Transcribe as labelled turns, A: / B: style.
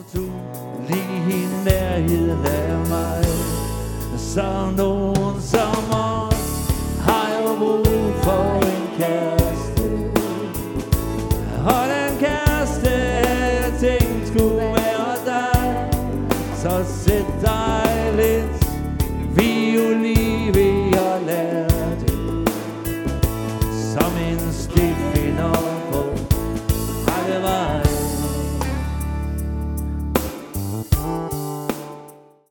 A: du lige i nærheden af mig. Så nogen som os har jo brug for en kæreste. Og den kæreste, jeg tænkte skulle være dig. Så sæt dig lidt violin